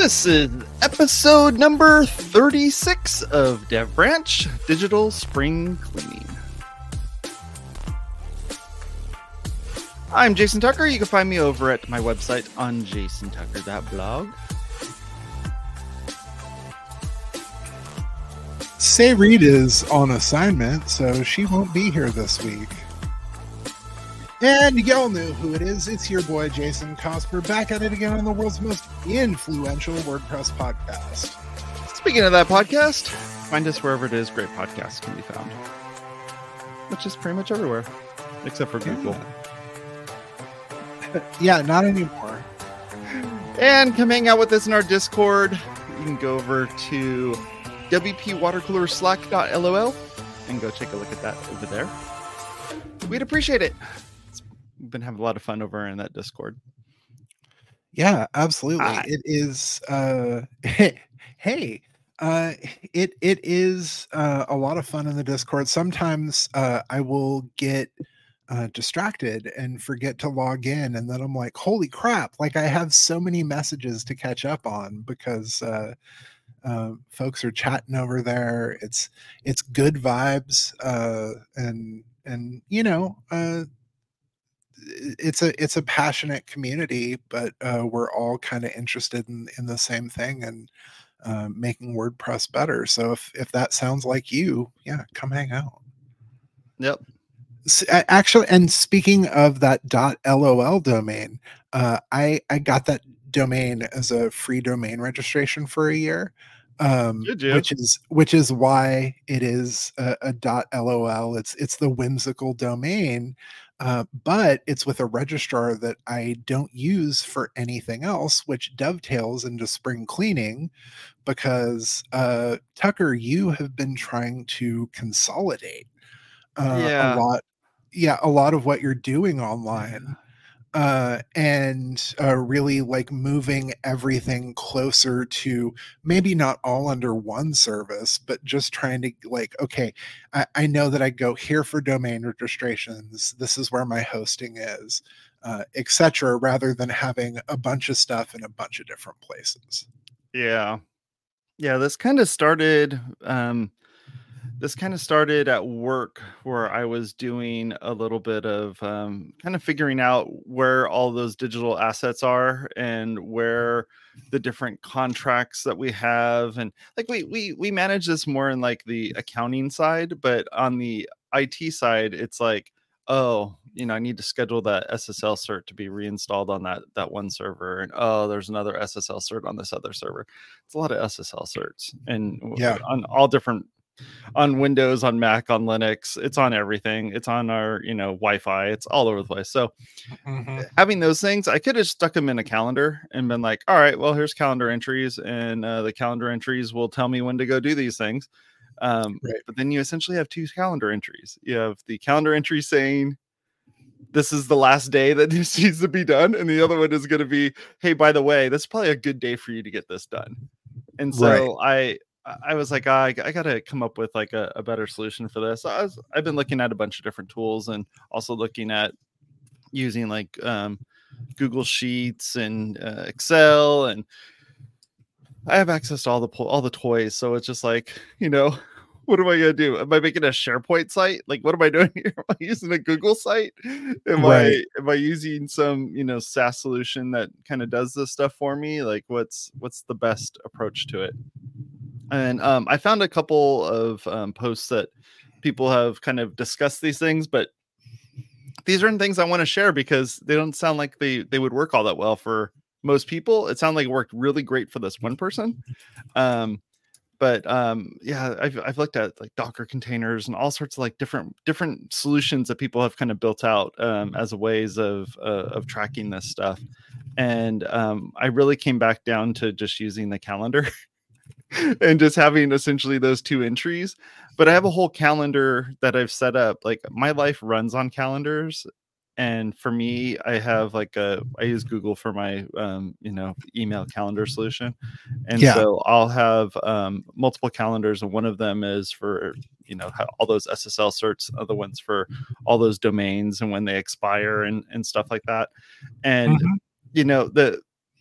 This is episode number 36 of Dev Branch Digital Spring Cleaning. I'm Jason Tucker. You can find me over at my website on jasontucker.blog. Say Reed is on assignment, so she won't be here this week. And y'all know who it is. It's your boy, Jason Cosper, back at it again on the world's most influential WordPress podcast. Speaking of that podcast, find us wherever it is great podcasts can be found, which is pretty much everywhere, except for Google. Yeah, not anymore. And come hang out with us in our Discord. You can go over to wpwatercoolerslack.lol and go take a look at that over there. We'd appreciate it. We've been having a lot of fun over in that Discord. Yeah, absolutely. It is it is a lot of fun in the Discord. Sometimes I will get distracted and forget to log in, and then I'm like, holy crap, like I have so many messages to catch up on because folks are chatting over there. It's good vibes, and you know, it's a passionate community, but we're all kind of interested in the same thing and making WordPress better. So if that sounds like you, yeah, come hang out. Yep. Actually, and speaking of that .lol domain, I got that domain as a free domain registration for a year, which is why it is a .lol. It's the whimsical domain, but it's with a registrar that I don't use for anything else, which dovetails into spring cleaning because Tucker, you have been trying to consolidate a lot of what you're doing online. And really like moving everything closer to maybe not all under one service, but just trying to like, okay, I know that I go here for domain registrations. This is where my hosting is, etc., rather than having a bunch of stuff in a bunch of different places. Yeah. This kind of started. This kind of started at work where I was doing a little bit of kind of figuring out where all those digital assets are and where the different contracts that we have. And like we manage this more in like the accounting side, but on the IT side, it's like, oh, you know, I need to schedule that SSL cert to be reinstalled on that one server. And oh, there's another SSL cert on this other server. It's a lot of SSL certs and on all different, on Windows, on Mac, on Linux, it's on everything. It's on our, Wi-Fi. It's all over the place. So having those things, I could have stuck them in a calendar and been like, all right, well, here's calendar entries, and the calendar entries will tell me when to go do these things. Right. But then you essentially have two calendar entries. You have the calendar entry saying this is the last day that this needs to be done, and the other one is going to be, hey, by the way, this is probably a good day for you to get this done. And so I was like, I got to come up with like a better solution for this. I've been looking at a bunch of different tools and also looking at using like Google Sheets and Excel, and I have access to all the toys. So it's just like, what am I going to do? Am I making a SharePoint site? Like, what am I doing here? Am I using a Google site? Am I using some, SaaS solution that kind of does this stuff for me? Like what's the best approach to it? And I found a couple of posts that people have kind of discussed these things, but these are things I want to share because they don't sound like they would work all that well for most people. It sounded like it worked really great for this one person. I've looked at like Docker containers and all sorts of like different solutions that people have kind of built out as a ways of tracking this stuff. And I really came back down to just using the calendar. And just having essentially those two entries. But I have a whole calendar that I've set up. Like my life runs on calendars. And for me, I have like I use Google for my, email calendar solution. And so I'll have multiple calendars. And one of them is for, all those SSL certs, other ones for all those domains and when they expire and stuff like that. And,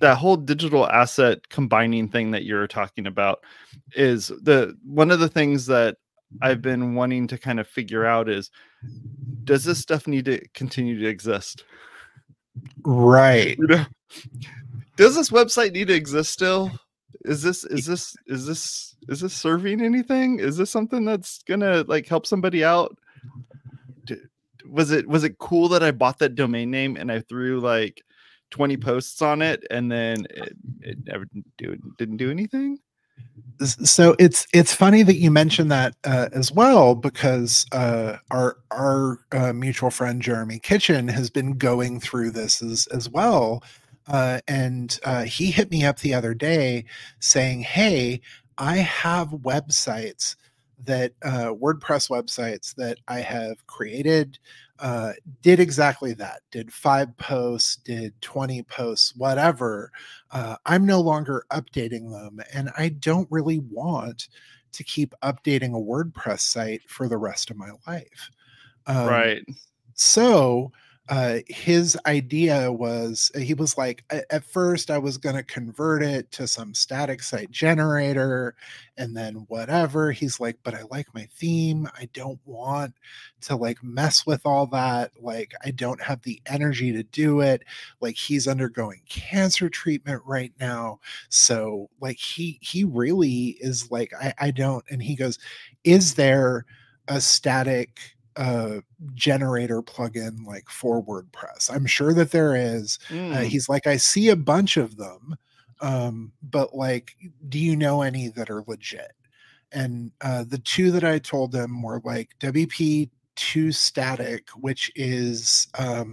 that whole digital asset combining thing that you're talking about is one of the things that I've been wanting to kind of figure out is, does this stuff need to continue to exist? Right. You know, does this website need to exist still? Is this serving anything? Is this something that's gonna like help somebody out? Was it cool that I bought that domain name and I threw like 20 posts on it and then it never didn't do anything? So it's funny that you mentioned that as well, because our mutual friend Jeremy Kitchen has been going through this as well, and he hit me up the other day saying, "Hey, I have websites that WordPress websites that I have created." Did exactly that, did 5 posts, did 20 posts, whatever. I'm no longer updating them, and I don't really want to keep updating a WordPress site for the rest of my life. Right. So his idea was, he was like, at first I was going to convert it to some static site generator and then whatever. He's like, but I like my theme. I don't want to like mess with all that. Like, I don't have the energy to do it. Like, he's undergoing cancer treatment right now. So like he really is like, I don't. And he goes, is there a static generator plugin like for WordPress? I'm sure that there is. He's like, I see a bunch of them, but like, do you know any that are legit? And the two that I told him were like WP2 Static, which is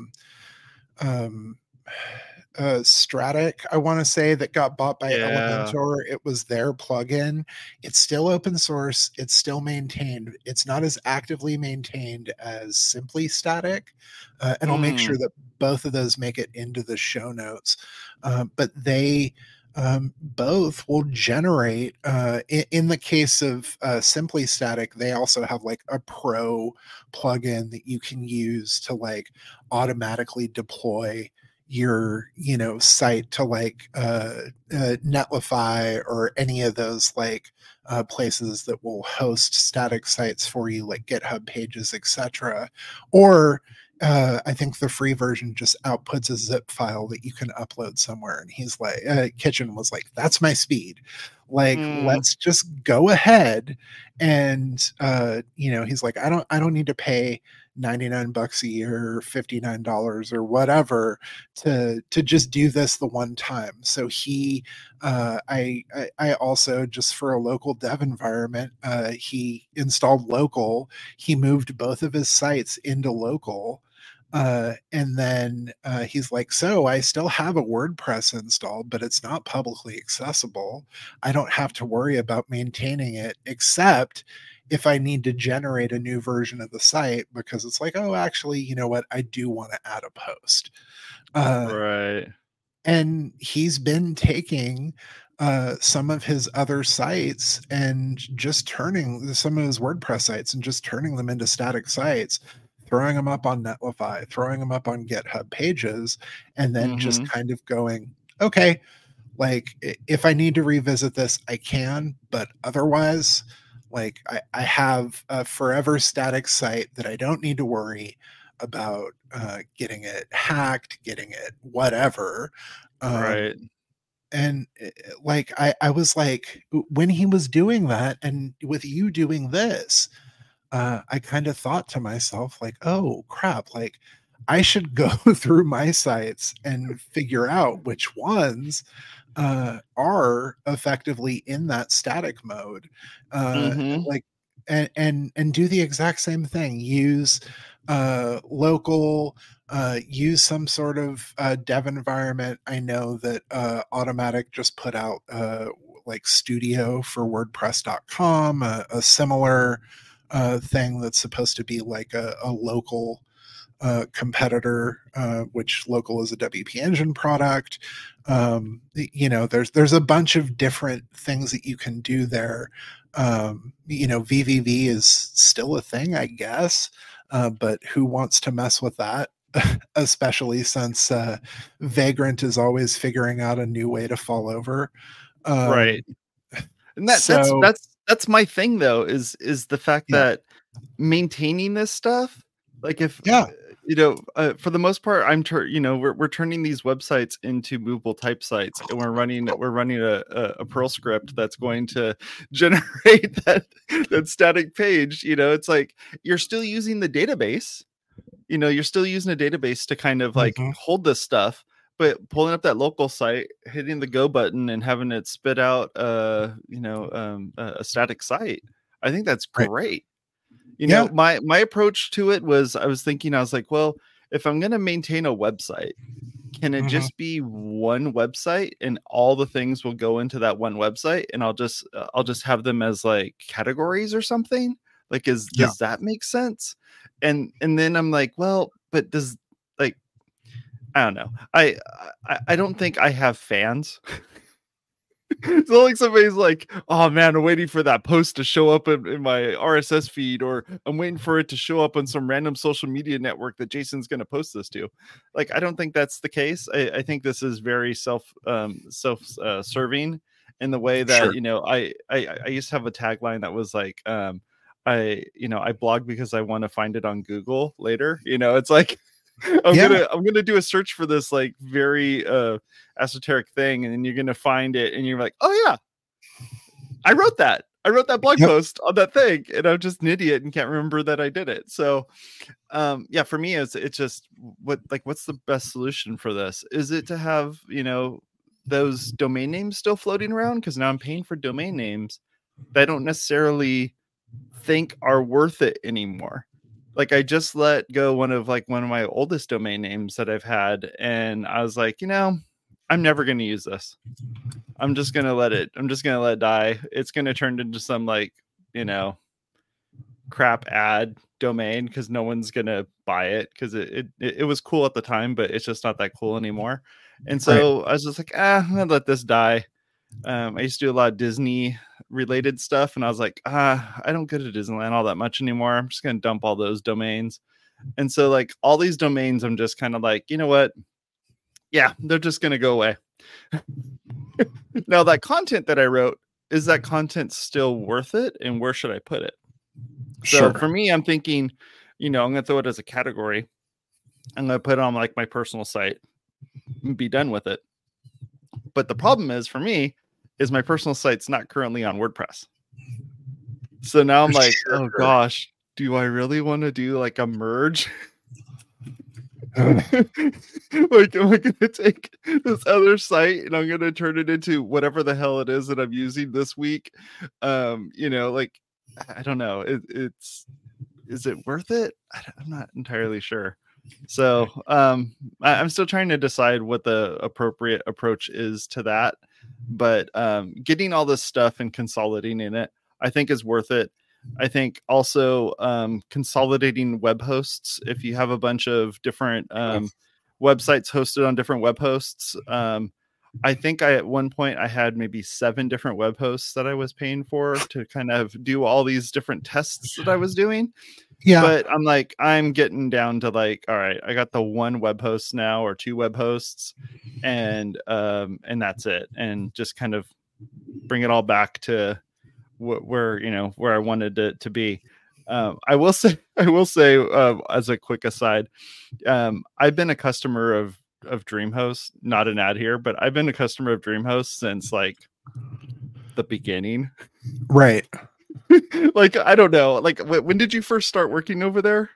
Stratic, I want to say, that got bought by Elementor. It was their plugin. It's still open source. It's still maintained. It's not as actively maintained as Simply Static, and I'll make sure that both of those make it into the show notes. But they both will generate. In the case of Simply Static, they also have like a pro plugin that you can use to like automatically deploy your site to like Netlify or any of those like places that will host static sites for you, like GitHub pages, etc. Or I think the free version just outputs a zip file that you can upload somewhere. And he's like, Kitchen was like, that's my speed. Like, let's just go ahead. And he's like, I don't need to pay $99 a year, or $59 or whatever to just do this the one time. So he I also, just for a local dev environment, he installed local. He moved both of his sites into local. And then he's like, so I still have a WordPress installed, but it's not publicly accessible. I don't have to worry about maintaining it, except if I need to generate a new version of the site, because it's like, oh, actually, you know what? I do want to add a post. Right. And he's been taking some of his other sites and just turning some of his WordPress sites and just turning them into static sites, throwing them up on Netlify, throwing them up on GitHub pages, and then just kind of going, okay, like if I need to revisit this, I can, but otherwise, like I have a forever static site that I don't need to worry about getting it hacked, getting it whatever. Right. And like I was like, when he was doing that, and with you doing this, I kind of thought to myself, like, oh crap, like I should go through my sites and figure out which ones are effectively in that static mode, like, and do the exact same thing. Use local, use some sort of dev environment. I know that Automatic just put out like Studio for WordPress.com, a similar thing that's supposed to be like a local competitor, which local is a WP Engine product. There's a bunch of different things that you can do there. VVV is still a thing, I guess, but who wants to mess with that? especially since Vagrant is always figuring out a new way to fall over. Right. And So that's my thing though, is the fact yeah, that maintaining this stuff, like if yeah, for the most part, we're turning these websites into movable type sites, and we're running a Perl script that's going to generate that static page. It's like you're still using the database. You're still using a database to kind of like mhm, hold this stuff, but pulling up that local site, hitting the go button, and having it spit out a static site. I think that's right, great. yeah, My approach to it was, I was thinking, I was like, well, if I'm going to maintain a website, can it mhm, just be one website and all the things will go into that one website, and I'll just have them as like categories or something? Like, yeah. does that make sense? And then I'm like, well, but does, like, I don't know. I don't think I have fans. So like somebody's like, oh man, I'm waiting for that post to show up in my RSS feed, or I'm waiting for it to show up on some random social media network that Jason's going to post this to. Like, I don't think that's the case. I think this is very serving in the way that, Sure. I used to have a tagline that was like, I blog because I want to find it on Google later. It's like, Yeah. I'm gonna do a search for this like very esoteric thing, and then you're gonna find it, and you're like, oh yeah, I wrote that blog Yep. post on that thing, and I'm just an idiot and can't remember that I did it. So yeah, for me, it's just, what's the best solution for this? Is it to have those domain names still floating around, because now I'm paying for domain names that I don't necessarily think are worth it anymore. Like, I just let go one of my oldest domain names that I've had, and I was like, I'm never going to use this. I'm just going to let it die. It's going to turn into some you know, crap ad domain, because no one's going to buy it, because it was cool at the time, but it's just not that cool anymore. And Right. so I was just like, I'm going to let this die. I used to do a lot of Disney related stuff, and I was like, I don't go to Disneyland all that much anymore. I'm just gonna dump all those domains. And so like all these domains, I'm just kind of like, you know what? Yeah, they're just gonna go away. Now that content that I wrote, is that content still worth it? And where should I put it? So Sure. for me, I'm thinking, I'm gonna throw it as a category. I'm gonna put it on like my personal site and be done with it. But the problem is, for me, is my personal site's not currently on WordPress. So now I'm like, oh Sure. gosh, do I really want to do like a merge? Ugh. Like, am I gonna take this other site and I'm gonna turn it into whatever the hell it is that I'm using this week? Like, I don't know. Is it worth it? I'm not entirely sure. So I'm still trying to decide what the appropriate approach is to that. But getting all this stuff and consolidating it, I think, is worth it. I think also consolidating web hosts. If you have a bunch of different websites hosted on different web hosts, I think at one point I had maybe 7 different web hosts that I was paying for to kind of do all these different tests that I was doing. Yeah. But I'm like, I'm getting down to like, all right, I got the one web host now, or 2 web hosts, and that's it. And just kind of bring it all back to where I wanted it to be. I will say as a quick aside, I've been a customer of DreamHost, not an ad here, but I've been a customer of DreamHost since like the beginning. Right. Like, I don't know, like, when did you first start working over there?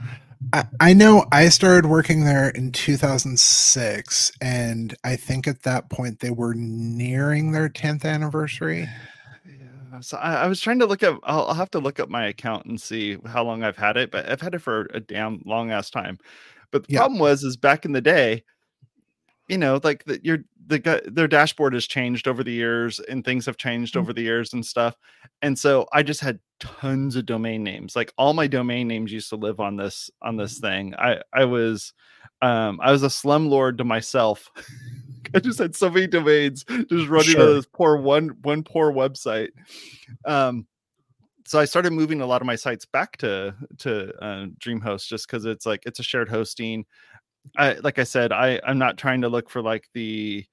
I know I started working there in 2006, and I think at that point they were nearing their 10th anniversary. Yeah. So I was trying to look up. I'll have to look up my account and see how long I've had it, but I've had it for a damn long ass time. But the Yeah. problem is back in the day, like their dashboard has changed over the years, and things have changed over the years and stuff. And so I just had tons of domain names. Like, all my domain names used to live on this thing. I was a slumlord to myself. I just had so many domains just running on Sure. this poor one poor website. so I started moving a lot of my sites back to DreamHost, just because it's like it's a shared hosting. Like I said, I'm not trying to look for like the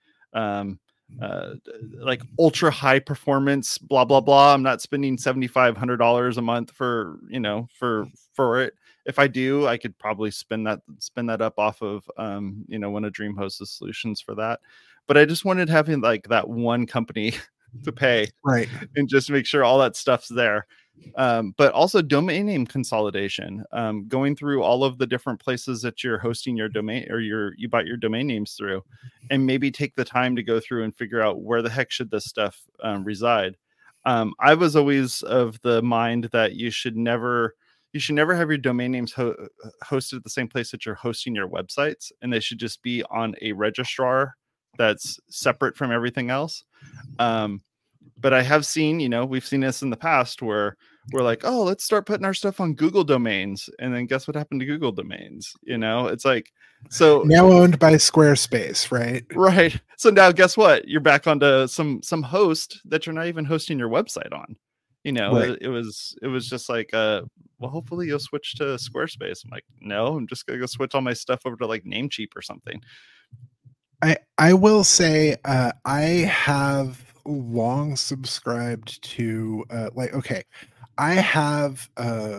like ultra high performance blah blah blah. I'm not spending $7,500 a month for for it. If I do, I could probably spin that up off of one of DreamHost's solutions for that. But I just wanted having like that one company to pay, right, and just make sure all that stuff's there. But also domain name consolidation, going through all of the different places that you're hosting your domain, or you bought your domain names through, and maybe take the time to go through and figure out where the heck should this stuff reside. I was always of the mind that you should never have your domain names hosted at the same place that you're hosting your websites, and they should just be on a registrar that's separate from everything else. But I have seen, we've seen this in the past where we're like, oh, let's start putting our stuff on Google domains. And then guess what happened to Google domains? It's like, so now owned by Squarespace, right? Right. So now guess what? You're back onto some host that you're not even hosting your website on. Right. It was just like, well, hopefully you'll switch to Squarespace. I'm like, no, I'm just going to go switch all my stuff over to like Namecheap or something. I will say, I have long subscribed to I have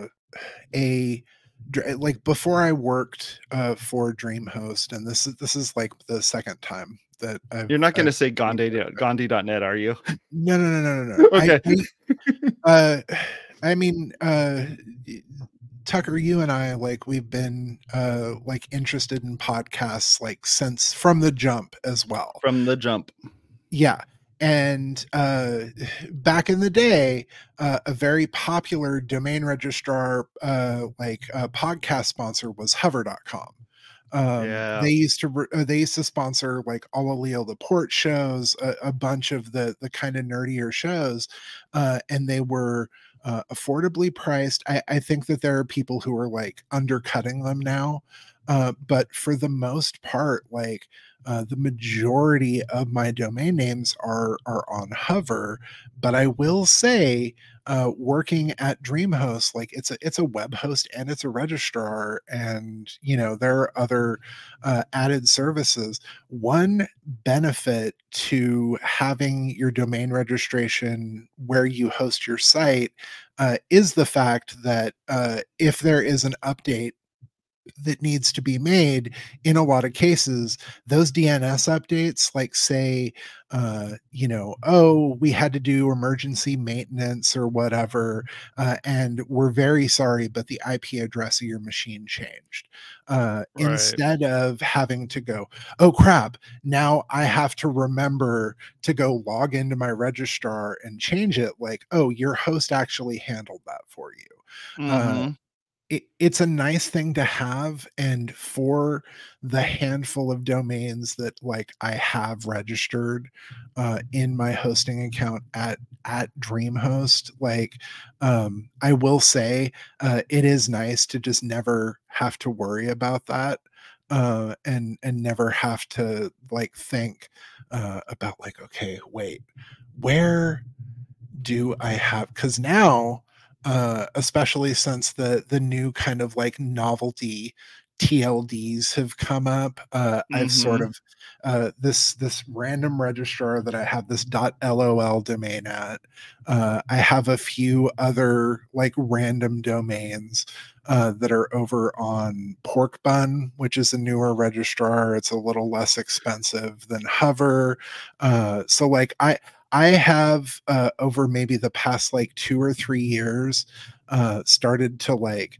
like before I worked for DreamHost, and this is like the second time that you're not going to say Gandhi.net, are you? No. Okay. I mean, Tucker, you and I, like, we've been like interested in podcasts like since from the jump as well. From the jump. Yeah. And back in the day, a very popular domain registrar podcast sponsor was hover.com. They used to sponsor like all of Leo Laporte shows, a bunch of the kind of nerdier shows, and they were affordably priced. I think that there are people who are like undercutting them now, but for the most part, like the majority of my domain names are on Hover. But I will say, working at DreamHost, like it's a web host and it's a registrar, and there are other added services. One benefit to having your domain registration where you host your site is the fact that if there is an update that needs to be made, in a lot of cases, those DNS updates, like say, oh, we had to do emergency maintenance or whatever, and we're very sorry, but the IP address of your machine changed. Right. Instead of having to go, oh crap, now I have to remember to go log into my registrar and change it, like, oh, your host actually handled that for you. Mm-hmm. It's a nice thing to have, and for the handful of domains that like I have registered in my hosting account at DreamHost, like I will say it is nice to just never have to worry about that, and never have to like think about like, okay, wait, where do I have, because now especially since the new kind of like novelty TLDs have come up, I've sort of this random registrar that I have this .lol domain at. I have a few other like random domains that are over on Pork Bun, which is a newer registrar. It's a little less expensive than Hover. So like I have over maybe the past like 2 or 3 years started to like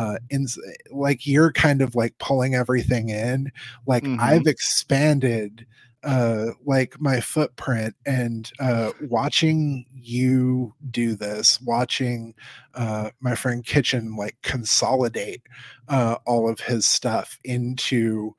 like you're kind of like pulling everything in, like I've expanded like my footprint, and watching you do this, watching my friend Kitchen like consolidate all of his stuff into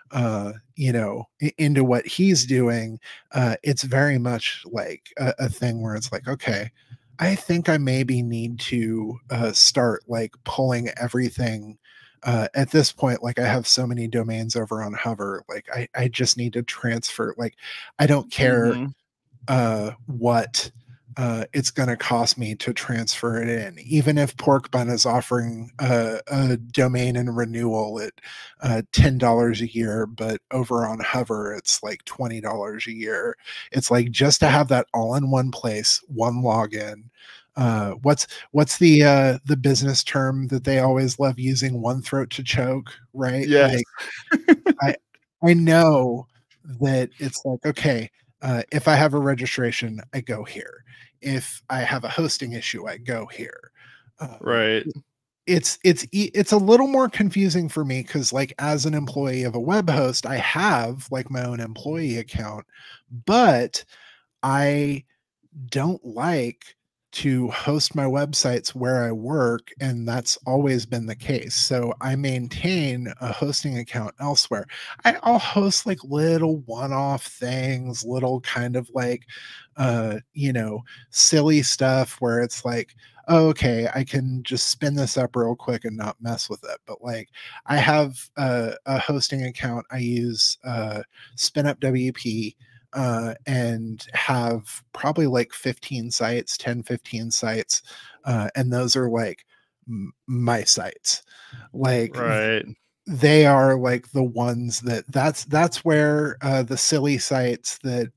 into what he's doing, it's very much like a thing where it's like, okay, I think I maybe need to start like pulling everything. At this point, like I have so many domains over on Hover, like I just need to transfer. Like I don't care what it's going to cost me to transfer it in. Even if Pork Bun is offering a domain and renewal at $10 a year, but over on Hover, it's like $20 a year. It's like just to have that all in one place, one login. What's the business term that they always love using? One throat to choke, right? Yes. Like I know that it's like, okay, if I have a registration, I go here. If I have a hosting issue, I go here. Right. It's a little more confusing for me because, like, as an employee of a web host, I have like my own employee account, but I don't like to host my websites where I work, and that's always been the case. So I maintain a hosting account elsewhere. I'll host like little one-off things, little kind of like silly stuff where it's like, oh, okay, I can just spin this up real quick and not mess with it. But like I have a hosting account. I use SpinUp WP and have probably like 15 sites, 10, 15 sites. And those are like my sites. Like Right. they are like the ones that's where the silly sites that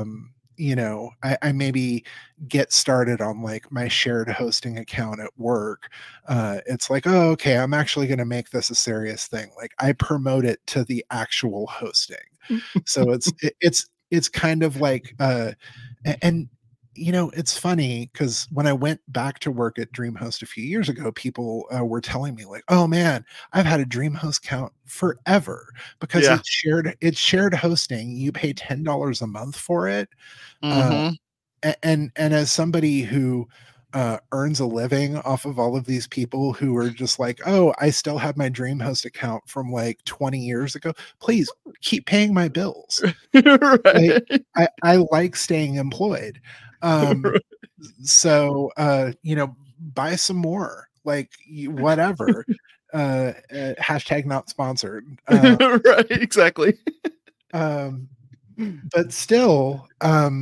I maybe get started on, like my shared hosting account at work. It's like, oh, okay, I'm actually going to make this a serious thing. Like I promote it to the actual hosting. So it's kind of like and it's funny because when I went back to work at DreamHost a few years ago, people were telling me like, "Oh man, I've had a DreamHost account forever because Yeah. it's shared hosting. You pay $10 a month for it." Uh, Mm-hmm. and as somebody who earns a living off of all of these people who are just like, oh, I still have my DreamHost account from like 20 years ago. Please keep paying my bills. Like, Right. I like staying employed. Um, so buy some more, like whatever. Hashtag not sponsored. Right. Exactly. Um, but still,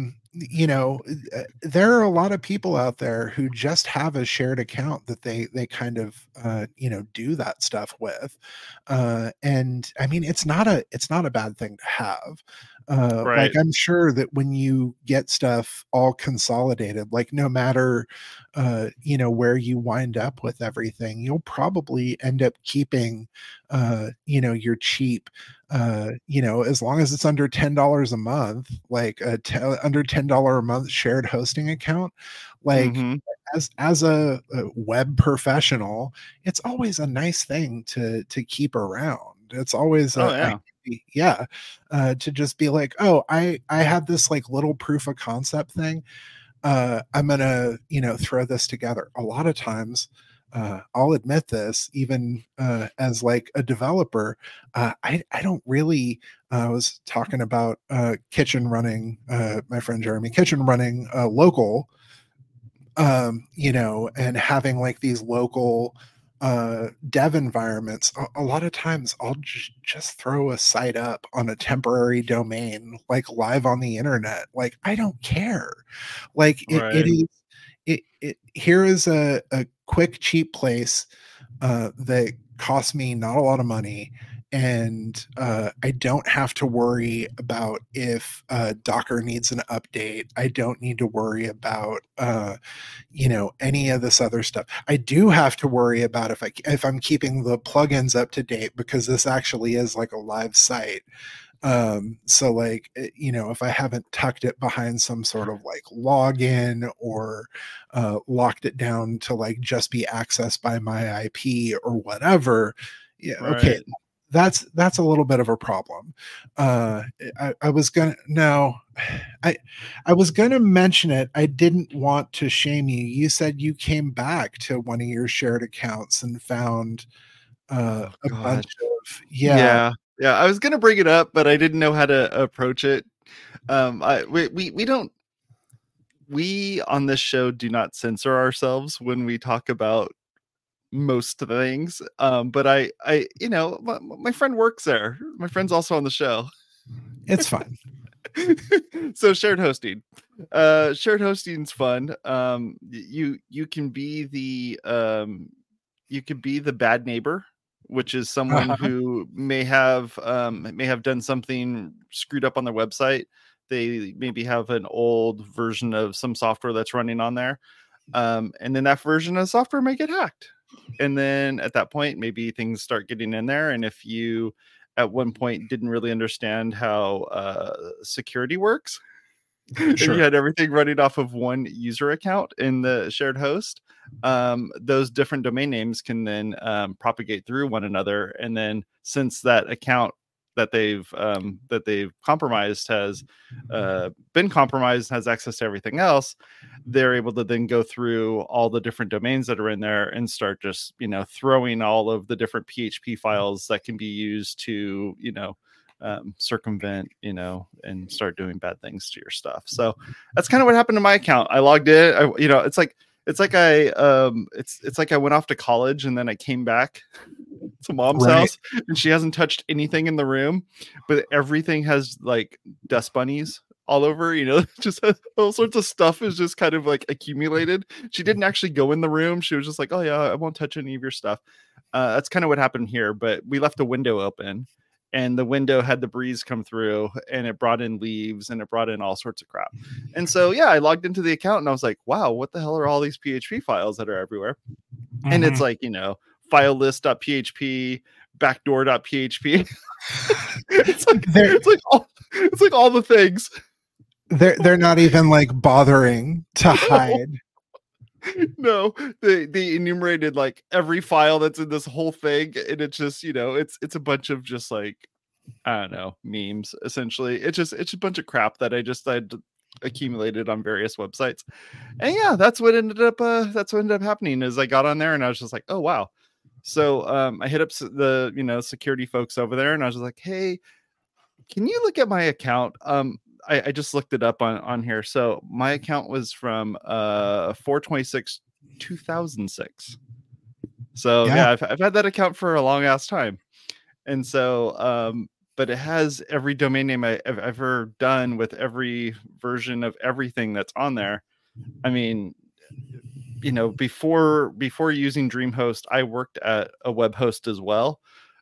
there are a lot of people out there who just have a shared account that they kind of do that stuff with, and I mean it's not a bad thing to have. Like Right. I'm sure that when you get stuff all consolidated, like no matter where you wind up with everything, you'll probably end up keeping your cheap as long as it's under $10 a month, like under $10 a month shared hosting account, like Mm-hmm. as a web professional, it's always a nice thing to keep around. It's always Oh a yeah. yeah, to just be like, oh, I have this like little proof of concept thing. I'm gonna throw this together. A lot of times, I'll admit this, even as like a developer, I don't really. I was talking about Kitchen running, my friend Jeremy Kitchen running local, and having like these local dev environments. A lot of times I'll just throw a site up on a temporary domain, like live on the internet. Like I don't care. Like it Right. is here is a quick cheap place that costs me not a lot of money, and I don't have to worry about if Docker needs an update. I don't need to worry about any of this other stuff. I do have to worry about if I'm keeping the plugins up to date, because this actually is like a live site. So like if I haven't tucked it behind some sort of like login, or locked it down to like just be accessed by my IP or whatever, yeah, okay, Right. that's a little bit of a problem. I was gonna no, I I was gonna mention it. I didn't want to shame you. You said you came back to one of your shared accounts and found Oh a bunch God. of, yeah. Yeah. Yeah. I was gonna bring it up, but I didn't know how to approach it. We don't we on this show do not censor ourselves when we talk about most things. But my friend works there. My friend's also on the show. It's fine. So shared hosting. Shared hosting's fun. You can be the you could be the bad neighbor, which is someone who may have done something screwed up on their website. They maybe have an old version of some software that's running on there, and then that version of software may get hacked. And then at that point, maybe things start getting in there. And if you at one point didn't really understand how security works, sure. And you had everything running off of one user account in the shared host, those different domain names can then propagate through one another. And then since that account that they've compromised has been compromised, has access to everything else, they're able to then go through all the different domains that are in there and start just, throwing all of the different PHP files that can be used to, circumvent, and start doing bad things to your stuff. So that's kind of what happened to my account. I logged in, it's like I went off to college and then I came back to mom's house and she hasn't touched anything in the room, but everything has like dust bunnies all over, just all sorts of stuff is just kind of like accumulated. She didn't actually go in the room. She was just like, oh yeah, I won't touch any of your stuff. That's kind of what happened here, but we left the window open and the window had the breeze come through and it brought in leaves and it brought in all sorts of crap. And so, yeah, I logged into the account and I was like, wow, what the hell are all these PHP files that are everywhere? Mm-hmm. And it's like, file list.php, backdoor.php. it's like all the things. They're not even like bothering to hide. No, they enumerated like every file that's in this whole thing, and it's just it's a bunch of just like, I don't know, memes essentially. It's a bunch of crap that I'd accumulated on various websites. And yeah, that's what ended up happening is I got on there and I was just like, oh wow. So I hit up the security folks over there and I was just like, hey, can you look at my account? I just looked it up on here. So my account was from 4/26/2006. So yeah, I've had that account for a long ass time. And so but it has every domain name I've ever done with every version of everything that's on there. I mean, before using DreamHost, I worked at a web host as well,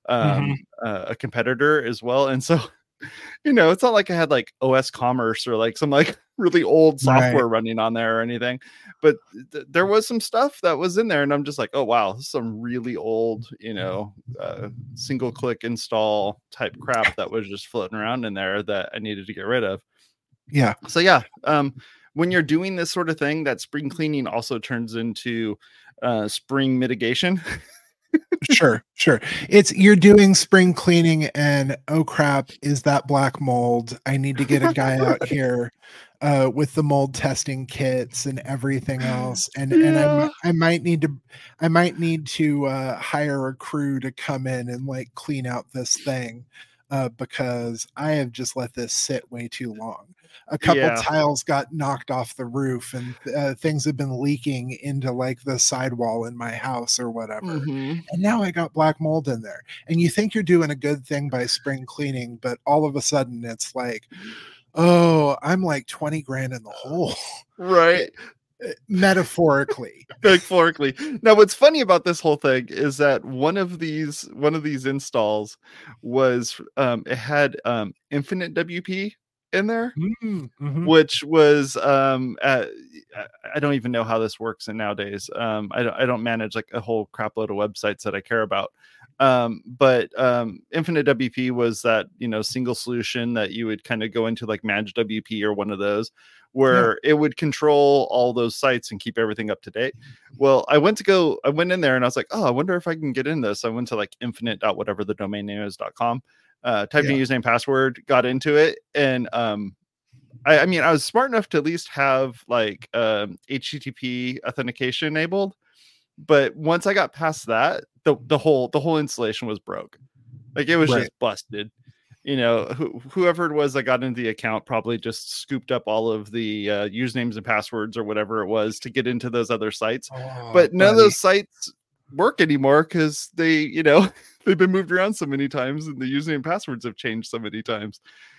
a competitor as well. And so it's not like I had like OS Commerce or like some like really old software running on there or anything, but there was some stuff that was in there and I'm just like, oh wow, this is some really old, single click install type crap that was just floating around in there that I needed to get rid of. Yeah. So yeah, when you're doing this sort of thing, that spring cleaning also turns into spring mitigation. Sure. You're doing spring cleaning and oh crap, is that black mold? I need to get a guy out here with the mold testing kits and everything else. And I might need to hire a crew to come in and like clean out this thing because I have just let this sit way too long. A couple tiles got knocked off the roof and things have been leaking into like the sidewall in my house or whatever. And now I got black mold in there. And you think you're doing a good thing by spring cleaning, but all of a sudden it's like, oh, I'm like 20 grand in the hole. Right. Metaphorically. Now what's funny about this whole thing is that one of these installs was it had infinite WP in there, which was I don't even know how this works in nowadays. I don't manage like a whole crap load of websites that I care about, but infinite WP was that single solution that you would kind of go into like manage WP or one of those where it would control all those sites and keep everything up to date. Well, I went in there and I was like, oh, I wonder if I can get in this. I went to like infinite.whatever the domain name is.com. Typed in username, password, got into it. And I mean, I was smart enough to at least have like HTTP authentication enabled. But once I got past that, the whole installation was broke. Like it was just busted. Whoever it was that got into the account probably just scooped up all of the usernames and passwords or whatever it was to get into those other sites. But none of those sites work anymore because they, they've been moved around so many times and the username and passwords have changed so many times.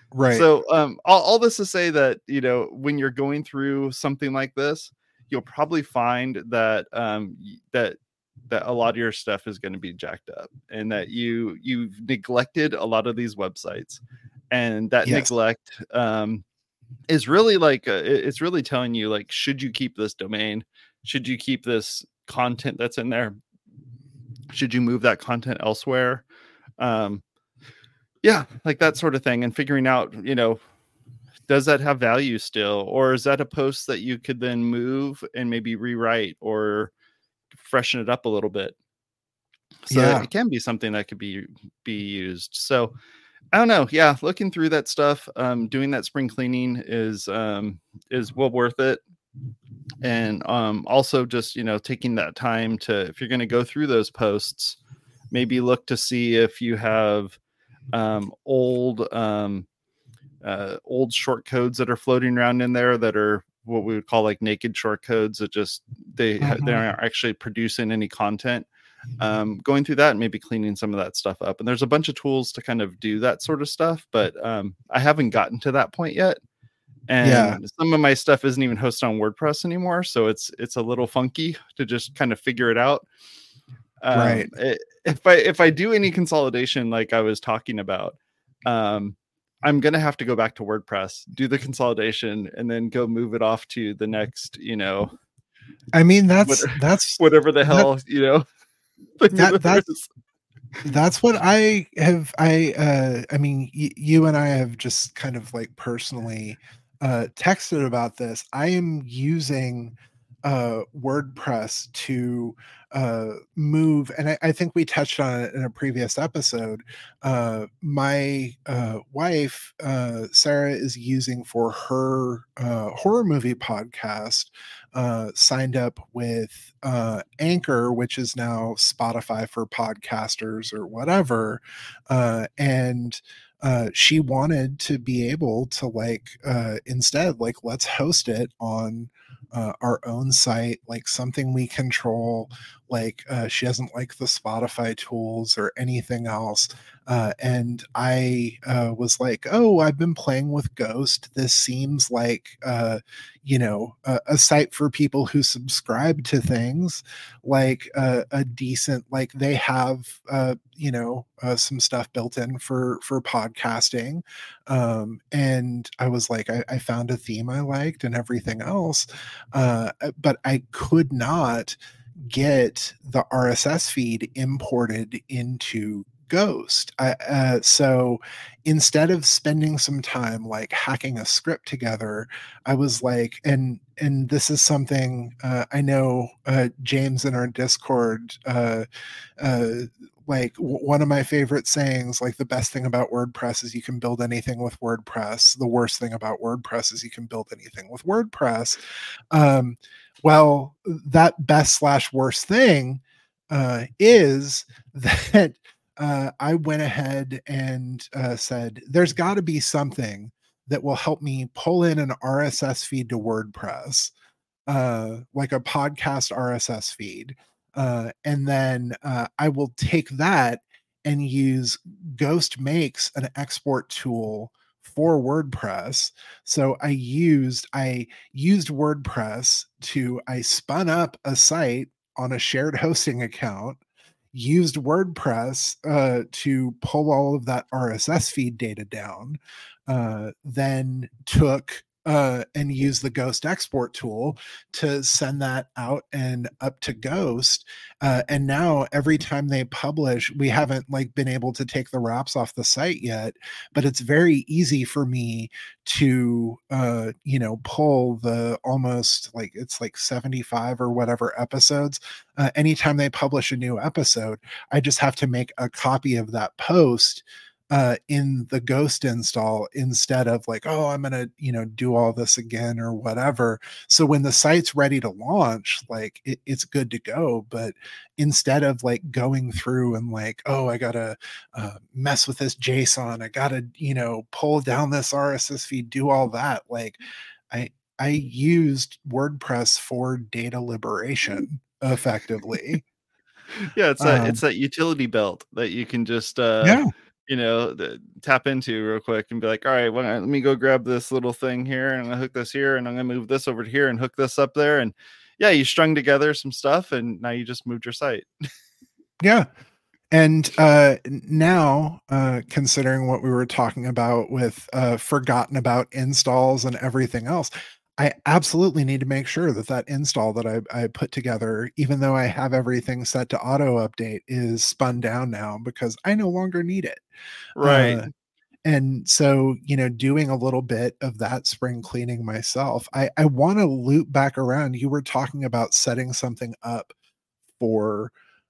Right. So, all this to say that, you know, when you're going through something like this, you'll probably find that, that a lot of your stuff is gonna be jacked up, and that you've neglected a lot of these websites, and that Yes. neglect, is really like, it's really telling you, like, should you keep this domain? Should you keep this content that's in there? Should you move that content elsewhere? Um, yeah, like that sort of thing, and figuring out, you know, does that have value still, or is that a post that you could then move and maybe rewrite or freshen it up a little bit, so that Yeah. it can be something that could be used. So I don't know. Yeah, looking through that stuff, doing that spring cleaning is well worth it. And also just, you know, taking that time to, if you're going to go through those posts, maybe look to see if you have old old short codes that are floating around in there that are what we would call like naked short codes that just they aren't actually producing any content. Going through that and maybe cleaning some of that stuff up. And there's a bunch of tools to kind of do that sort of stuff, but I haven't gotten to that point yet. Yeah. And some of my stuff isn't even hosted on WordPress anymore, so it's a little funky to just kind of figure it out. Right. If I do any consolidation like I was talking about, I'm gonna have to go back to WordPress, do the consolidation, and then go move it off to the next, you know, I mean, what, that's whatever the hell, you know, that's what I have. I mean, you and I have just kind of like personally texted about this. I am using WordPress to move, and I think we touched on it in a previous episode. My wife, Sarah, is using for her horror movie podcast, signed up with Anchor, which is now Spotify for podcasters or whatever. And she wanted to be able to like instead like let's host it on our own site, like something we control. Like she doesn't like the Spotify tools or anything else. And I was like, oh, I've been playing with Ghost. This seems like you know, a site for people who subscribe to things, like a decent, like they have you know, some stuff built in for podcasting. And I was like, I found a theme I liked and everything else, but I could not get the RSS feed imported into Ghost. So instead of spending some time like hacking a script together, I was like, and this is something I know James in our Discord, like one of my favorite sayings, like the best thing about WordPress is you can build anything with WordPress. The worst thing about WordPress is you can build anything with WordPress. Well, that best slash worst thing is that I went ahead and said, there's got to be something that will help me pull in an RSS feed to WordPress, like a podcast RSS feed. And then I will take that and use Ghost Makes an export tool for WordPress. So I used WordPress to I spun up a site on a shared hosting account, used WordPress to pull all of that RSS feed data down, then took and used the Ghost export tool to send that out and up to Ghost. And now every time they publish, we haven't like been able to take the wraps off the site yet, but it's very easy for me to you know, pull the almost like it's like 75 or whatever episodes. Anytime they publish a new episode, I just have to make a copy of that post in the Ghost install instead of like, oh, I'm gonna, you know, do all this again or whatever. So when the site's ready to launch, like it's good to go. But instead of like going through and like, oh, I gotta mess with this JSON, I gotta, you know, pull down this RSS feed, do all that. Like I I used WordPress for data liberation effectively. Yeah, it's Um, that utility belt that you can just yeah, tap into real quick and be like, all right, well, let me go grab this little thing here and I'm gonna hook this here and I'm gonna move this over to here and hook this up there. And yeah, you strung together some stuff and now you just moved your site. Yeah. And now, considering what we were talking about with forgotten about installs and everything else, I absolutely need to make sure that that install that I put together, even though I have everything set to auto update, is spun down now because I no longer need it. Right. And so, doing a little bit of that spring cleaning myself, I want to loop back around. You were talking about setting something up for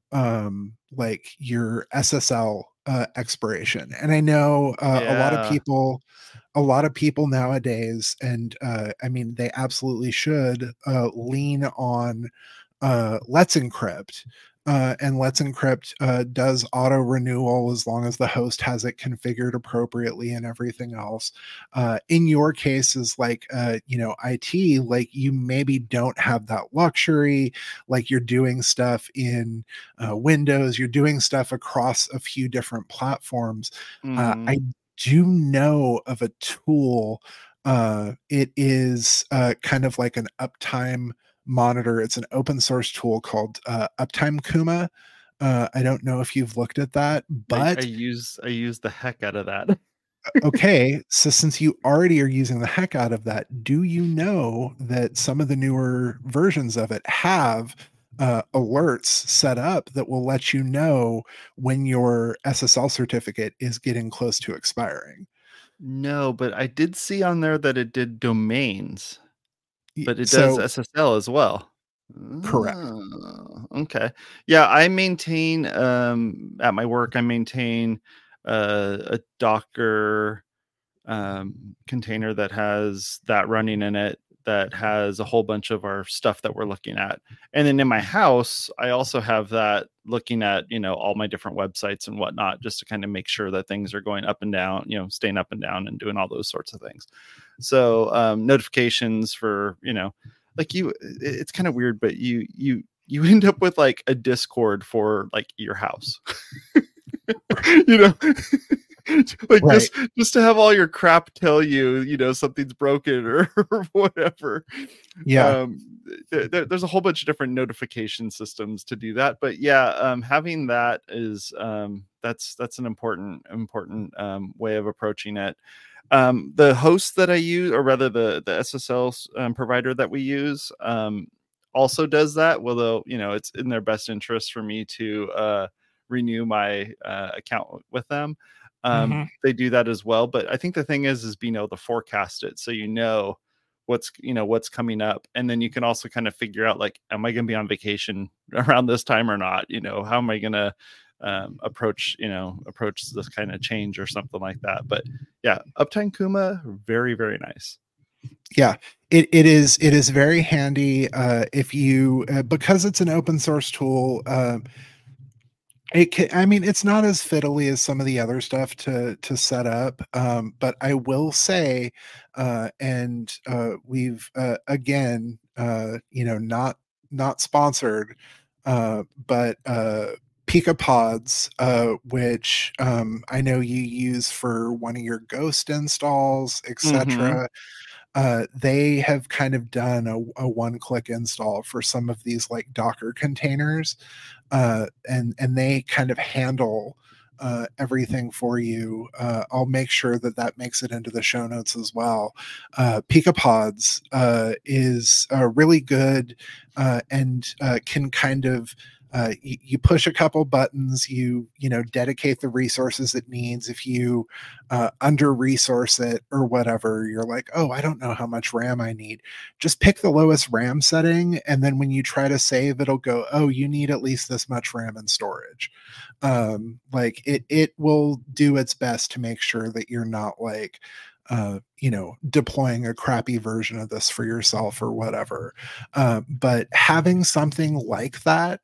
like your SSL expiration. And I know Yeah. a lot of people nowadays, and I mean they absolutely should lean on Let's Encrypt. And Let's Encrypt does auto renewal as long as the host has it configured appropriately and everything else. In your cases, like IT, like you maybe don't have that luxury. Like you're doing stuff in Windows, you're doing stuff across a few different platforms. I do know of a tool. It is kind of like an uptime monitor. It's an open source tool called Uptime Kuma. I don't know if you've looked at that, I but use the heck out of that. okay. So since you already are using the heck out of that, do you know that some of the newer versions of it have alerts set up that will let you know when your SSL certificate is getting close to expiring? No, but I did see on there that it did domains, but it does So SSL as well. correct. Okay. Yeah, I maintain at my work I maintain a Docker container that has that running in it, that has a whole bunch of our stuff that we're looking at. And then in my house, I also have that looking at, all my different websites and whatnot, just to kind of make sure that things are going up and down, staying up and down and doing all those sorts of things. So notifications for, like it's kind of weird, but you end up with like a Discord for like your house. you know like Right. just to have all your crap tell you something's broken or whatever. Yeah. There's a whole bunch of different notification systems to do that, but yeah, having that is that's an important way of approaching it. The host that I use, or rather the SSL provider that we use, also does that, although it's in their best interest for me to renew my account with them. Mhm. They do that as well, but I think the thing is being able to forecast it, so what's coming up, and then you can also kind of figure out, like, am I going to be on vacation around this time or not? How am I going to approach this kind of change or something like that. But yeah, Uptime Kuma, very, very nice. Yeah, it is very handy if you because it's an open source tool. I mean, it's not as fiddly as some of the other stuff to set up, but I will say, and we've again, not sponsored, but Picapods, which I know you use for one of your Ghost installs, Mm-hmm. etc. They have kind of done a one-click install for some of these like Docker containers, and they kind of handle everything for you. I'll make sure that that makes it into the show notes as well. Picapods is really good and can kind of you push a couple buttons, dedicate the resources it needs. If you under resource it or whatever, you're like, oh, I don't know how much RAM I need. Just pick the lowest RAM setting, and then when you try to save, it'll go, oh, you need at least this much RAM and storage. Like it will do its best to make sure that you're not like deploying a crappy version of this for yourself or whatever. But having something like that,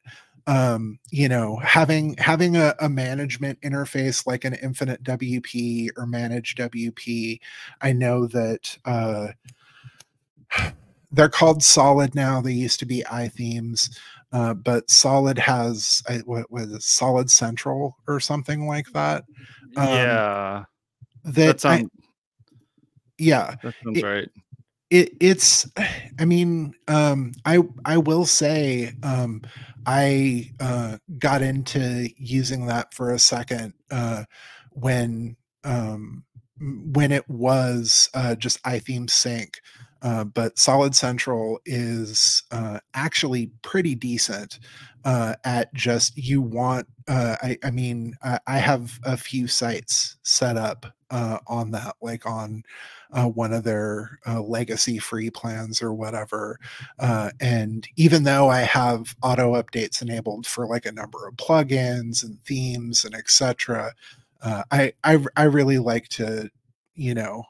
having a management interface like an Infinite WP or Managed WP. I know that they're called Solid now. They used to be iThemes. but Solid has what was it, Solid Central or something like that. Yeah, That that sounds yeah, that sounds it, right. it's I mean, I will say, I got into using that for a second, when when it was just iTheme Sync. But Solid Central is actually pretty decent at just, you want I mean, I have a few sites set up on that, like on one of their legacy free plans or whatever. And even though I have auto updates enabled for like a number of plugins and themes and etc., I really like to, you know,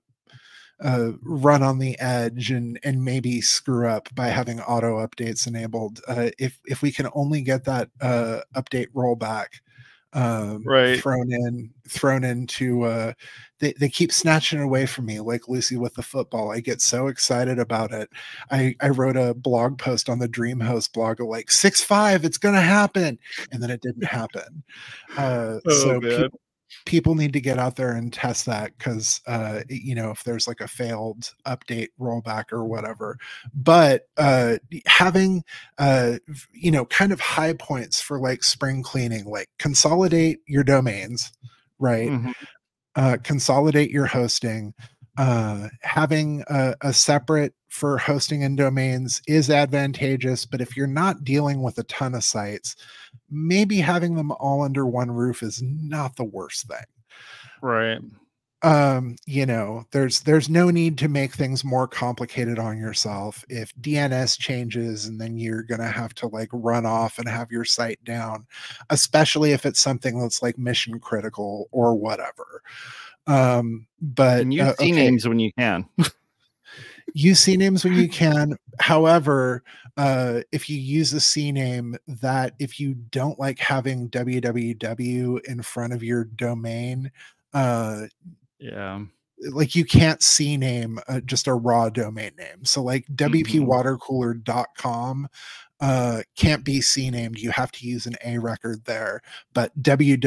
run on the edge and maybe screw up by having auto updates enabled. If we can only get that update rollback Right. thrown into they keep snatching it away from me, like Lucy with the football. I get so excited about it. I wrote a blog post on the DreamHost blog of like 6.5, it's gonna happen, and then it didn't happen. Oh So man. people need to get out there and test that, because you know, if there's like a failed update rollback or whatever. But having you know, kind of high points for like spring cleaning, like consolidate your domains, right? Mhm. Consolidate your hosting. Having a separate for hosting and domains is advantageous, but if you're not dealing with a ton of sites, maybe having them all under one roof is not the worst thing. Right. You know, there's no need to make things more complicated on yourself. If DNS changes, and then you're gonna have to like run off and have your site down, especially if it's something that's like mission critical or whatever. But And use okay, CNAMEs when you can. use CNAMEs when you can. However, if you use a CNAME, that if you don't like having www in front of your domain, Yeah. like you can't CNAME just a raw domain name. So like Mhm. wpwatercooler.com can't be CNAMEd. You have to use an A record there. But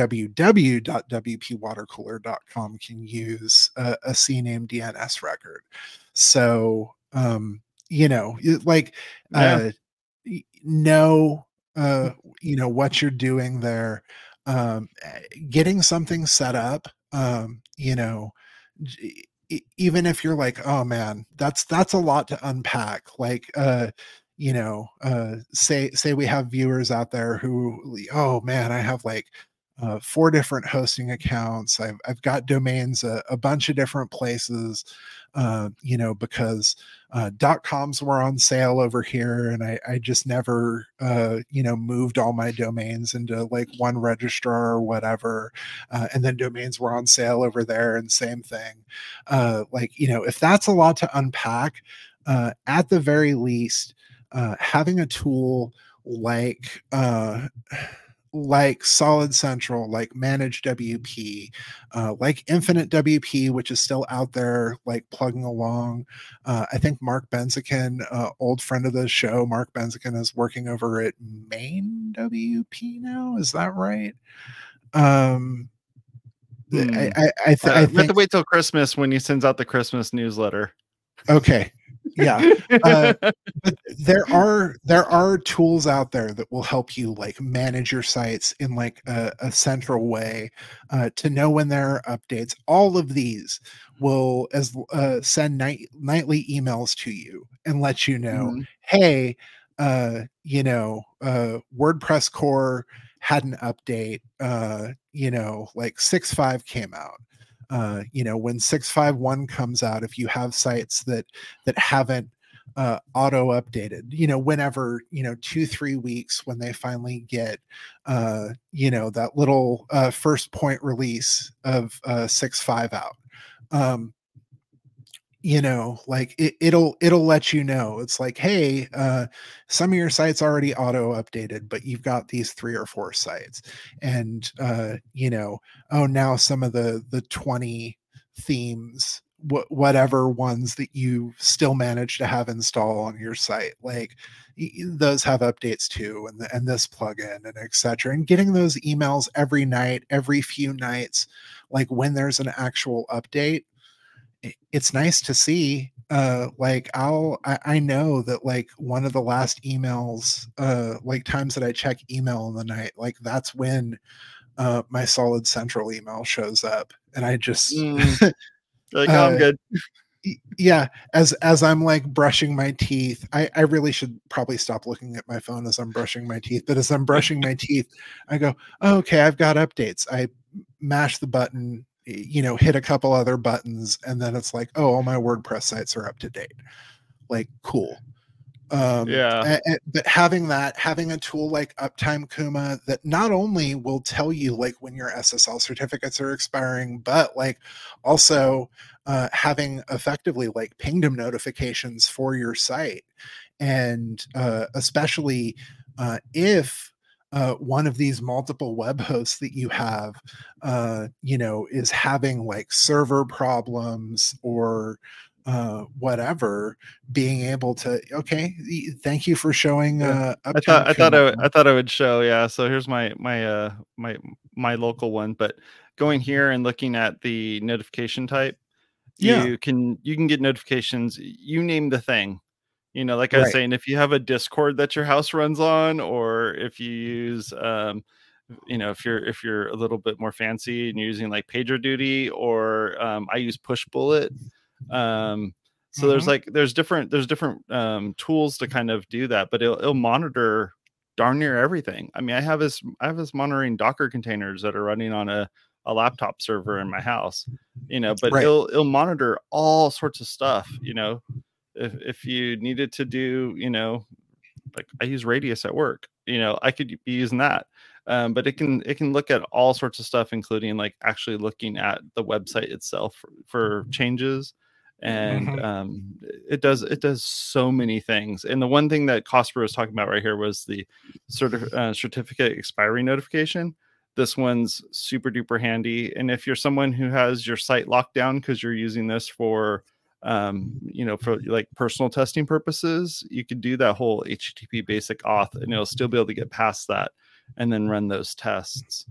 www.wpwatercooler.com can use a CNAME DNS record. So, you know, like, Yeah. know, you know, what you're doing there. Getting something set up, you know, even if you're like, oh man, that's a lot to unpack, like you know, say we have viewers out there who, oh man, I have like 4 different hosting accounts. I've got domains a bunch of different places, you know, because .coms were on sale over here, and I just never, you know, moved all my domains into like one registrar or whatever, and then domains were on sale over there, and same thing. Like, you know, if that's a lot to unpack, at the very least, having a tool like Solid Central, like Manage WP, like Infinite WP, which is still out there, like plugging along. I think Mark Benzikin, old friend of the show, Mark Benzikin is working over at Main WP now. Is that right? Hmm. I We have to think. wait till Christmas when he sends out the Christmas newsletter. Okay. Yeah. Uh, but there are tools out there that will help you like manage your sites in like a central way, to know when there are updates. All of these will as send nightly emails to you and let you know, Mhm. hey, you know, WordPress core had an update, you know, like 6.5 came out. You know, when 6.5.1 comes out, if you have sites that haven't auto updated, you know, whenever, you know, 2-3 weeks, when they finally get you know, that little first point release of 6.5 out, you know, like it'll let you know. It's like, hey, some of your sites already auto updated, but you've got these 3 or 4 sites, and you know, oh, now some of the 20 themes whatever ones that you still manage to have install on your site. Like those have updates too, and this plugin and etc. And getting those emails every night, every few nights, like when there's an actual update, it's nice to see. Like I know that like one of the last emails, like times that I check email in the night, like that's when my Solid Central email shows up, and I just like, oh, I'm good. Yeah, as I'm like brushing my teeth, I really should probably stop looking at my phone as I'm brushing my teeth. But as I'm brushing my teeth, I go, oh, okay, I've got updates. I mash the button, hit a couple other buttons, and then it's like, oh, all my WordPress sites are up to date. Like, cool. But having a tool like Uptime Kuma that not only will tell you like when your SSL certificates are expiring, but like also having effectively like pingdom notifications for your site, and especially if one of these multiple web hosts that you have is having like server problems or whatever, being able to, okay, thank you for showing I thought I would show. Yeah, so here's my local one, but going here and looking at the notification type, you can get notifications, you name the thing. Like I was saying, if you have a Discord that your house runs on, or if you use if you're a little bit more fancy and you're using like PagerDuty, or I use Pushbullet. So there's different tools to kind of do that, but it'll monitor darn near everything. I mean, I have this monitoring Docker containers that are running on a laptop server in my house, but it'll monitor all sorts of stuff. If you needed to do, like I use Radius at work, I could be using that. But it can look at all sorts of stuff, including like actually looking at the website itself for changes. And it does so many things. And the one thing that Cosper was talking about right here was the certificate expiry notification. This one's super duper handy. And if you're someone who has your site locked down because you're using this for for like personal testing purposes, you could do that whole HTTP basic auth, and it'll still be able to get past that and then run those tests.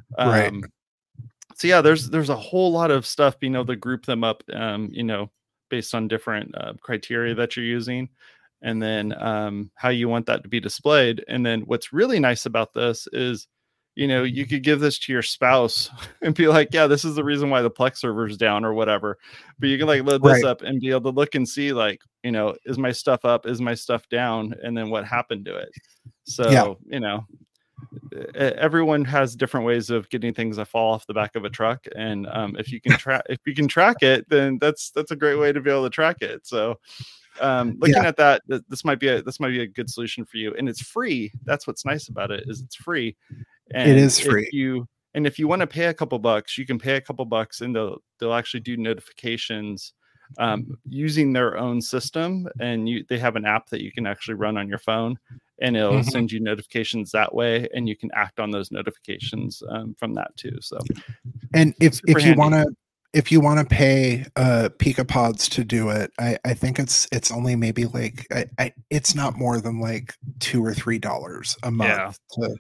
So yeah, there's a whole lot of stuff, being able to group them up, based on different criteria that you're using, and then how you want that to be displayed. And then what's really nice about this is, you could give this to your spouse and be like, yeah, this is the reason why the Plex server is down or whatever. But you can like load this up and be able to look and see like, is my stuff up? Is my stuff down? And then what happened to it? So, everyone has different ways of getting things that fall off the back of a truck. And if you can track it, then that's a great way to be able to track it. So looking at that, this might be a good solution for you. And it's free. That's what's nice about it, is it's free. And it is free. If you want to pay a couple bucks, you can pay a couple bucks, and they'll actually do notifications using their own system. And they have an app that you can actually run on your phone, and it'll send you notifications that way, and you can act on those notifications from that too. So, and if you want to pay Picopods to do it, I think it's only maybe like it's not more than like $2 or $3 a month.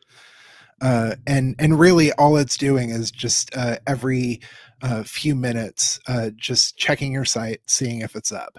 And really all it's doing is just every few minutes just checking your site, seeing if it's up,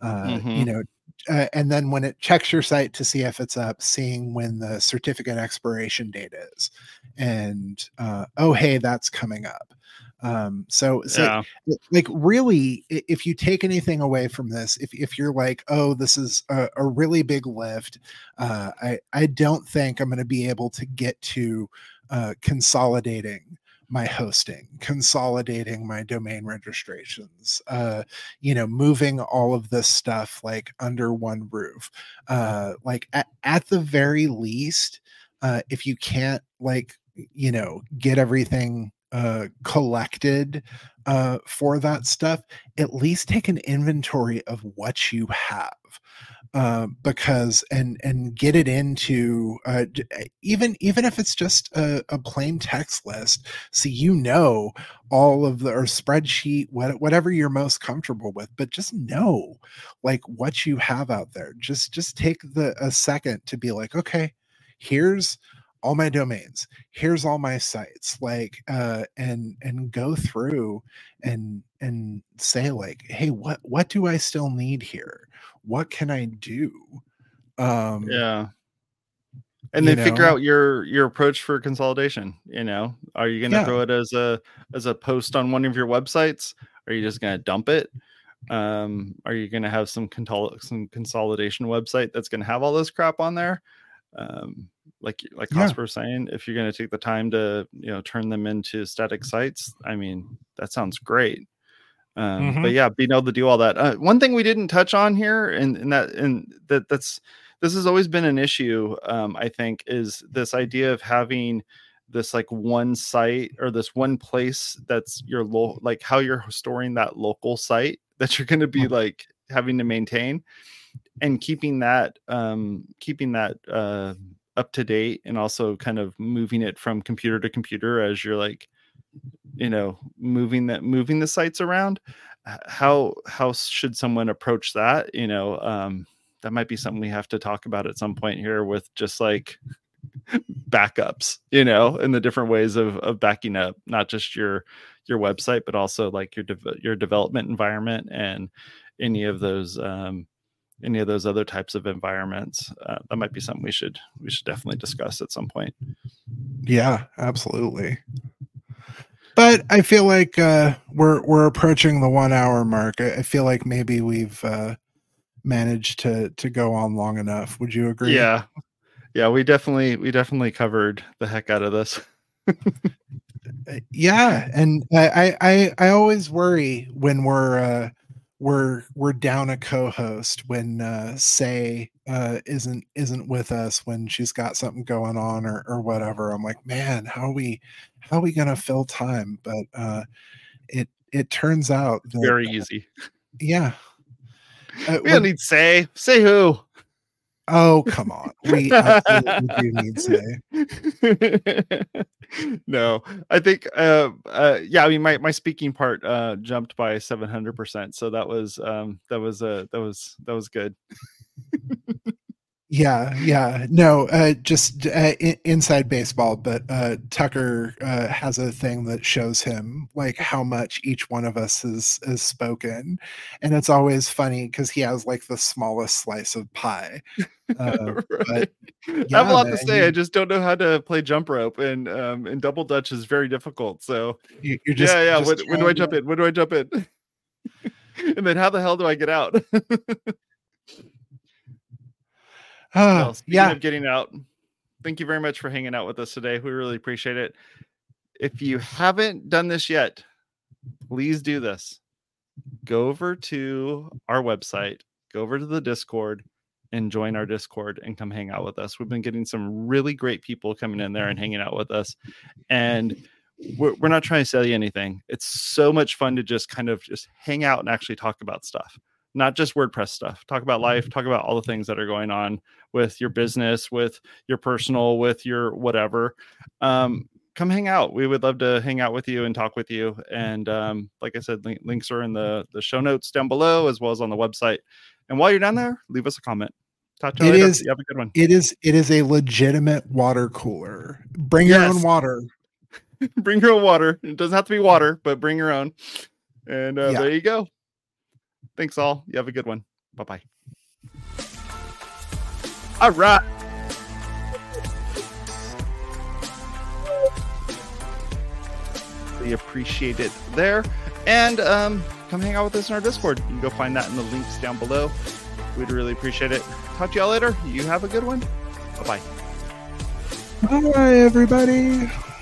and then when it checks your site to see if it's up, seeing when the certificate expiration date is, and oh hey, that's coming up. So like really, if you take anything away from this, if you're like, oh, this is a really big lift, I don't think I'm going to be able to get to consolidating my hosting, consolidating my domain registrations, moving all of this stuff like under one roof. Like at the very least, if you can't like, get everything collected for that stuff, at least take an inventory of what you have. because and get it into even if it's just a plain text list, so all of the, or spreadsheet, whatever you're most comfortable with, but just know like what you have out there. Just take a second to be like, okay, here's all my domains, here's all my sites, like and go through and say like, hey, what do I still need here? What can I do? Yeah. And then figure out your approach for consolidation. Are you going to throw it as a post on one of your websites? Are you just going to dump it? Are you going to have some consolidation website that's going to have all this crap on there? Like Casper was saying, if you're going to take the time to turn them into static sites, I mean, that sounds great. But yeah, being able to do all that. One thing we didn't touch on here, this has always been an issue, I think, is this idea of having this like one site or this one place that's your like how you're storing that local site that you're going to be like having to maintain, and keeping that up to date, and also kind of moving it from computer to computer as you're like moving the sites around. How should someone approach that? That might be something we have to talk about at some point here, with just like backups, and the different ways of backing up not just your website, but also like your development environment and any of those other types of environments. That might be something we should definitely discuss at some point. Yeah, absolutely. But I feel like we're approaching the 1 hour mark. I feel like maybe we've managed to go on long enough. Would you agree? Yeah, we definitely covered the heck out of this. Yeah, and I always worry when we're down a co-host when Say isn't with us when she's got something going on or whatever. I'm like, man, how are we gonna fill time? But it turns out that, very easy. Yeah. We don't need Say who. Oh, come on. We absolutely do need Say. No, I think I mean my speaking part jumped by 700%, so that was good. Yeah. No, just inside baseball, but Tucker has a thing that shows him like how much each one of us has spoken, and it's always funny because he has like the smallest slice of pie. Right. But, yeah, I have a lot to say. I just don't know how to play jump rope, and double dutch is very difficult. So you're just when do I jump in? When do I jump in? And then how the hell do I get out? Well, speaking of getting out, thank you very much for hanging out with us today. We really appreciate it. If you haven't done this yet, please do this. Go over to our website, go over to the Discord, and join our Discord and come hang out with us. We've been getting some really great people coming in there and hanging out with us. And we're not trying to sell you anything. It's so much fun to just kind of just hang out and actually talk about stuff. Not just WordPress stuff. Talk about life, talk about all the things that are going on with your business, with your personal, with your whatever. Come hang out. We would love to hang out with you and talk with you. And like I said, links are in the show notes down below, as well as on the website. And while you're down there, leave us a comment. Talk to you later. You have a good one. It is a legitimate water cooler. Bring your own water. Bring your own water. It doesn't have to be water, but bring your own. And there you go. Thanks all. You have a good one. Bye-bye. All right. We appreciate it there. And come hang out with us in our Discord. You can go find that in the links down below. We'd really appreciate it. Talk to y'all later. You have a good one. Bye-bye. Bye, everybody.